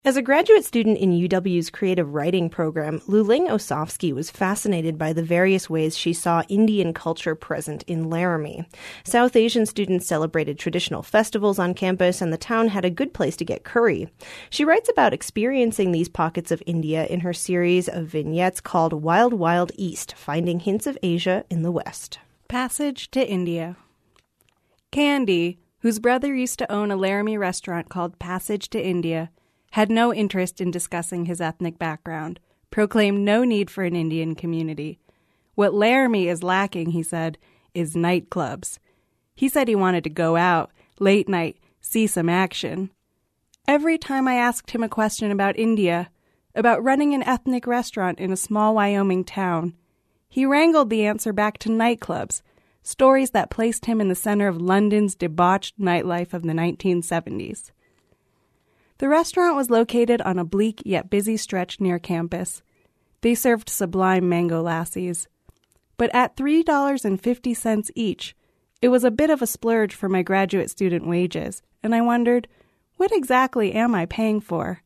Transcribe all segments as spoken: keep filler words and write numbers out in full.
As a graduate student in U W's creative writing program, Luling Osofsky was fascinated by the various ways she saw Indian culture present in Laramie. South Asian students celebrated traditional festivals on campus, and the town had a good place to get curry. She writes about experiencing these pockets of India in her series of vignettes called Wild Wild East, Finding Hints of Asia in the West. Passage to India. Candy, whose brother used to own a Laramie restaurant called Passage to India, had no interest in discussing his ethnic background, proclaimed no need for an Indian community. What Laramie is lacking, he said, is nightclubs. He said he wanted to go out, late night, see some action. Every time I asked him a question about India, about running an ethnic restaurant in a small Wyoming town, he wrangled the answer back to nightclubs, stories that placed him in the center of London's debauched nightlife of the nineteen seventies. The restaurant was located on a bleak yet busy stretch near campus. They served sublime mango lassies. But at three dollars and fifty cents each, it was a bit of a splurge for my graduate student wages, and I wondered, what exactly am I paying for?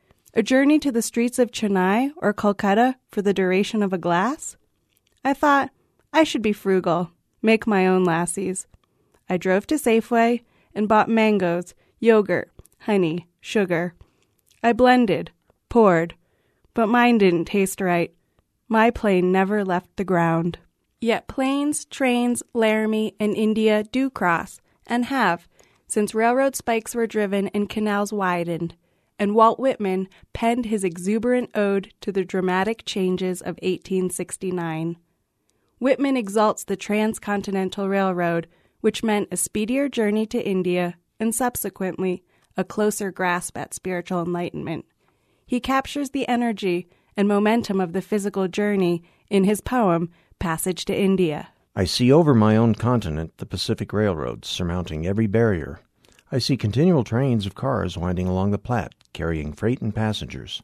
A journey to the streets of Chennai or Kolkata for the duration of a glass? I thought, I should be frugal, make my own lassies. I drove to Safeway and bought mangoes, yogurt, honey, sugar. I blended, poured, but mine didn't taste right. My plane never left the ground. Yet planes, trains, Laramie, and India do cross, and have, since railroad spikes were driven and canals widened, and Walt Whitman penned his exuberant ode to the dramatic changes of eighteen sixty-nine. Whitman exalts the transcontinental railroad, which meant a speedier journey to India, and subsequently, a closer grasp at spiritual enlightenment. He captures the energy and momentum of the physical journey in his poem, Passage to India. I see over my own continent the Pacific Railroad surmounting every barrier. I see continual trains of cars winding along the Platte, carrying freight and passengers.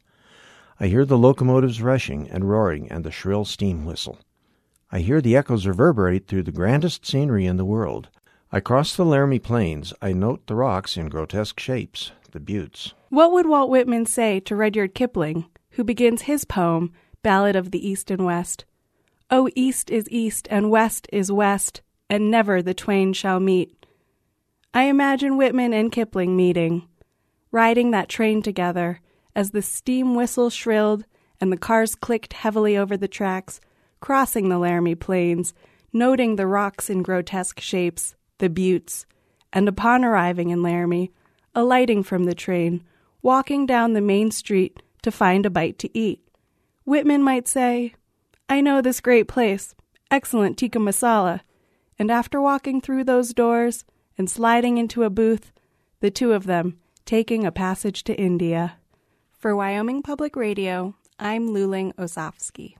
I hear the locomotives rushing and roaring and the shrill steam whistle. I hear the echoes reverberate through the grandest scenery in the world. I cross the Laramie Plains. I note the rocks in grotesque shapes, the buttes. What would Walt Whitman say to Rudyard Kipling, who begins his poem, Ballad of the East and West? Oh, east is east and west is west, and never the twain shall meet. I imagine Whitman and Kipling meeting, riding that train together, as the steam whistle shrilled and the cars clicked heavily over the tracks, crossing the Laramie Plains, noting the rocks in grotesque shapes, the buttes, and upon arriving in Laramie, alighting from the train, walking down the main street to find a bite to eat. Whitman might say, I know this great place, excellent tikka masala, and after walking through those doors and sliding into a booth, the two of them taking a passage to India. For Wyoming Public Radio, I'm Luling Osofsky.